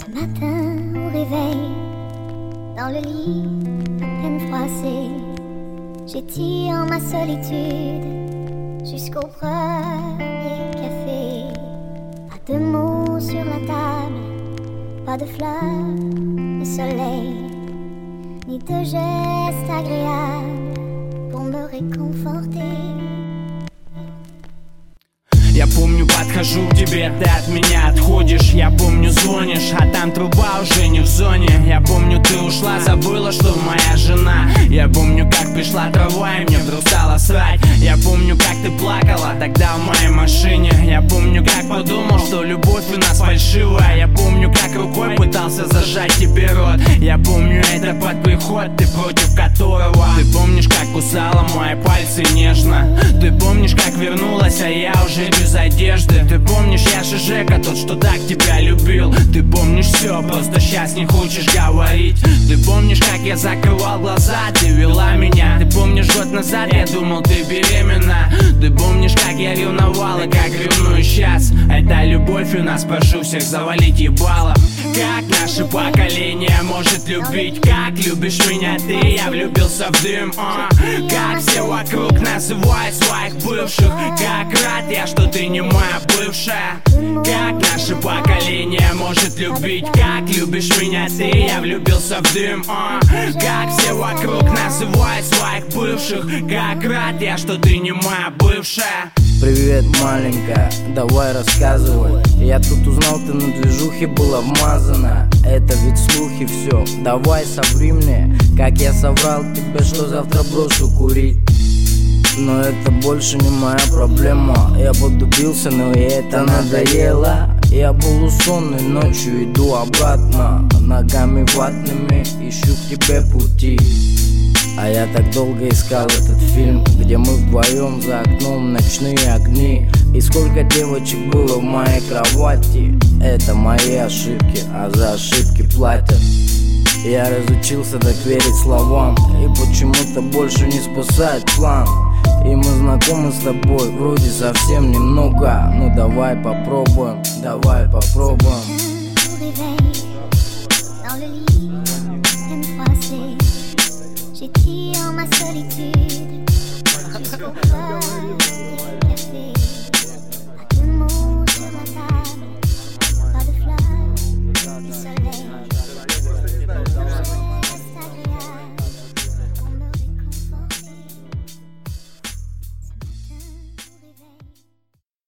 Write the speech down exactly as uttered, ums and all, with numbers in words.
Ce matin au réveil, dans le lit à peine froissé, j'étire ma solitude jusqu'au premier café. Pas de mots sur la table, pas de fleurs, de soleil, ni de gestes agréables pour me réconforter. Я помню, подхожу к тебе, ты от меня отходишь. Я помню, звонишь, а там труба уже не в зоне. Я помню, ты ушла, забыла, что моя жена. Я помню, как пришла трава и мне вдруг стало срать. Я помню, как ты плакала тогда в моей машине. Я помню, как подумал, что любовь у нас фальшивая. Я помню, как рукой пытался зажать тебе рот. Я помню, это под приход, ты против которого. Ты помнишь, как кусала мои пальцы нежно. Ты помнишь, как вернулась, а я уже без одежды. Ты помнишь, я же Жека, тот, что так тебя любил. Ты помнишь все, просто сейчас не хочешь говорить. Ты помнишь, как я закрывал глаза, ты вела меня. Ты помнишь, год назад я думал, ты беременна. Ты помнишь, как я ревновал и как ревную сейчас. Это любовь у нас, прошу всех завалить ебало. Как наше поколение может любить, как любишь меня ты, я влюбился в дым, а. Как все вокруг называют своих бывших. Как рад я, что ты не моя бывшая. Как наше поколение может любить, как любишь меня ты, я влюбился в дым, а. Как все вокруг называют своих бывших. Как рад я, что ты не моя бывшая. Привет, маленькая, давай рассказывай. Я тут узнал, ты на движухе была вмазана. Это ведь слухи все, давай соври мне. Как я соврал тебе, что завтра брошу курить. Но это больше не моя проблема. Я подубился, но ей это надоело. Я был сонный, ночью иду обратно. Ногами ватными ищу к тебе пути. А я так долго искал этот фильм, где мы вдвоем за окном ночные огни. И сколько девочек было в моей кровати. Это мои ошибки, а за ошибки платят. Я разучился так верить словам, и почему-то больше не спасает план. И мы знакомы с тобой, вроде совсем немного. Ну давай попробуем, давай попробуем. J'étire ma solitude jusqu'au premier